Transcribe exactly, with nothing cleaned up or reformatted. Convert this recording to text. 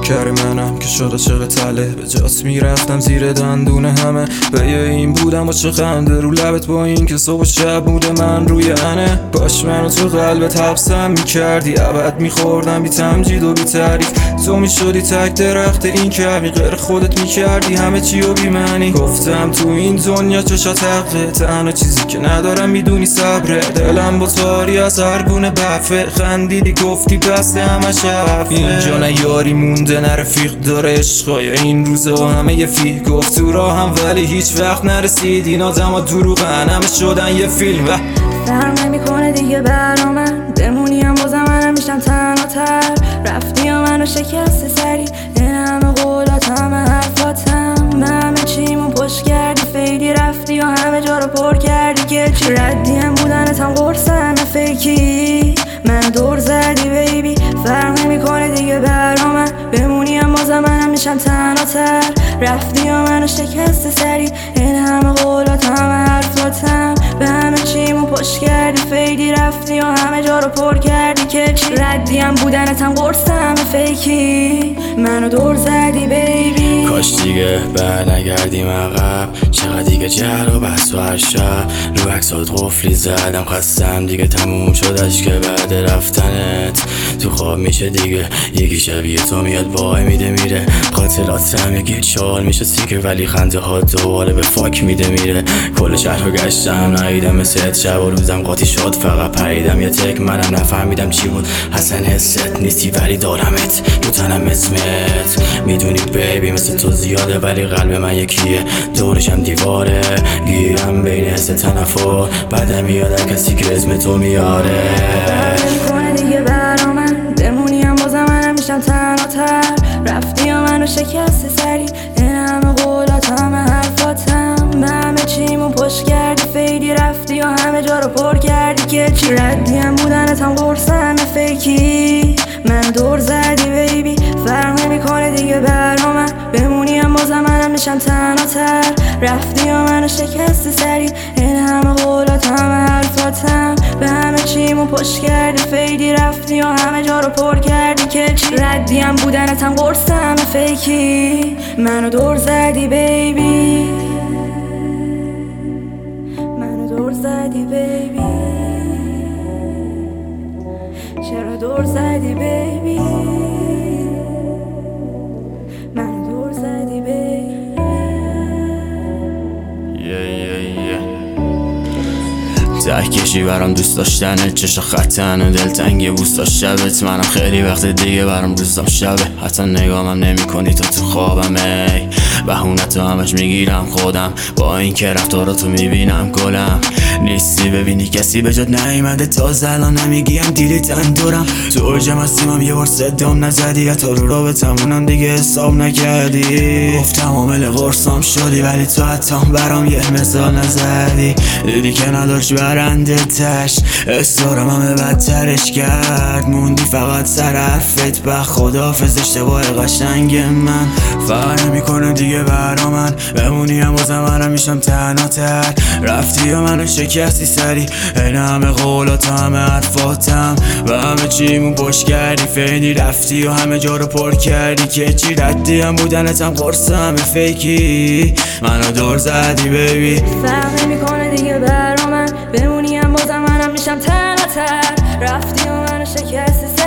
شکر منم که شده چقه تله به جات میرفتم زیر دندون همه به این بودم و چه خنده رو لبت با این که صبح و شب بوده من روی انه باش منو تو قلبت حبسم میکردی ابد میخوردم بی تمجید و بی تعریف تو میشدی تک درخت این که غیر خودت میکردی همه چی و بی معنی گفتم تو این دنیا چشات حقه تنها چیزی که ندارم میدونی صبره دلم با تاری از هر گونه بفه خندیدی گفتی بس همش حرفه اینجا نه یاری مونده نه رفیق داره عشقای این روزه و همه یه فیه گفت تو راه هم ولی هیچ وقت نرسید این آدم ها دروغن همه شدن یه فیلم و فرق نمیکنه دیگه برا من بمونیم بازم منم میشم تنها تر رفتی یا منو شکست سری این همه قولات همه حرفاتم من همه چیمون پشت کردی فیدی رفتی یا همه جا رو پر کردی که چی ردیم بودنتم قرصم فیکی من دور زدی بیبی فرق نمیکنه دیگه برا من بمونیم بازم منم میشم تنها تر رفتی یا منو شکست سری این همه قولات همه حرفاتم به همه چیمون پشت کردی فیدی رفتی یا همه جا رو پر کردی که چی ردیم بودنتم قرصم فیکی منو دور زدی بیبی کاش دیگه بر نگردیم عقب چقدر دیگه جهر و بحث و هر شب رو عکسات قفلی زدم خستم دیگه تموم شدش که بعد رفتنت تو خواب میشه دیگه یکی شبیه تو میاد وای میده میره خاطراتم یکی چال میشه سیکه ولی خنده ها دوباره به فاک میده میره کل شهر رو گشتم نایدم مثل شب و روزم قاطی شد فقط پریدم یه تک منم نفهمیدم چی بود حسن حست نیستی ولی دارمت تو تنم اسمت میدونی بیبی مثل تو زیاده ولی قلب من یکیه دورشم دیواره گیرم بین حس تنفر بعدم میاد کسی که اسم تو میاره نمیکنه دیگه برا من بمونیم بازم منم میشم تنها تر رفتی یا منو شکست سری این همه قولات همه حرفاتم به همه چیمون پشت کردی فیدی رفتی یا همه جا رو پر کردی که چی ردیم بودنتم قرصم فیکی من دور زدی بیبی فرق نمیکنه دیگه برا من بمونیم بازم منم میشم تنها تر رفتی یا منو شکست سری این همه قولات همه حرفاتم به همه چیمون پشت کردی فیدی رفتی یا همه جا رو پر کردی که چی ردیم بودنتم قرصم فیکی منو دور زدی بیبی منو دور زدی بیبی چرا دور زدی بیبی منو دور زدی بیبی ته کشی برام دوست داشتنه چشا خطن و دلتنگی بوستا شبت منم خیلی وقت دیگه برام روزم شبه حتی نگامم نمی کنی تا تو خوابم ای بهونتو همش میگیرم خودم با این که رفتاراتو میبینم گلم نیستی ببینی کسی به جات نیومده تازه الان نمیگیم دیلی تندورم تو اوجم هستیمم یه بار صدام نزدی حتی رو رابطمونم دیگه حساب نکردی گفتم عامل قرصام شدی ولی تو حتی برام یه مثال نزدی دیدی که نداشت برنده تش اصرارم همه بدترش کرد موندی فقط سر حرفت به خداحافظ اشتباه قشنگ من فرق نمیکنه دیگه برا من بمونیم بازم منم میشم تنها تر رفتی و منو شکستی سری این همه قولات همه حرفاتم و همه چیمون پشت کردی فیدی رفتی و همه جا رو پر کردی که چی ردی هم بودنتم قرص همه فیکی منو دور زدی بیبی فرق نمیکنه دیگه برا من بمونیم بازم منم میشم تنها تر رفتی و منو شکستی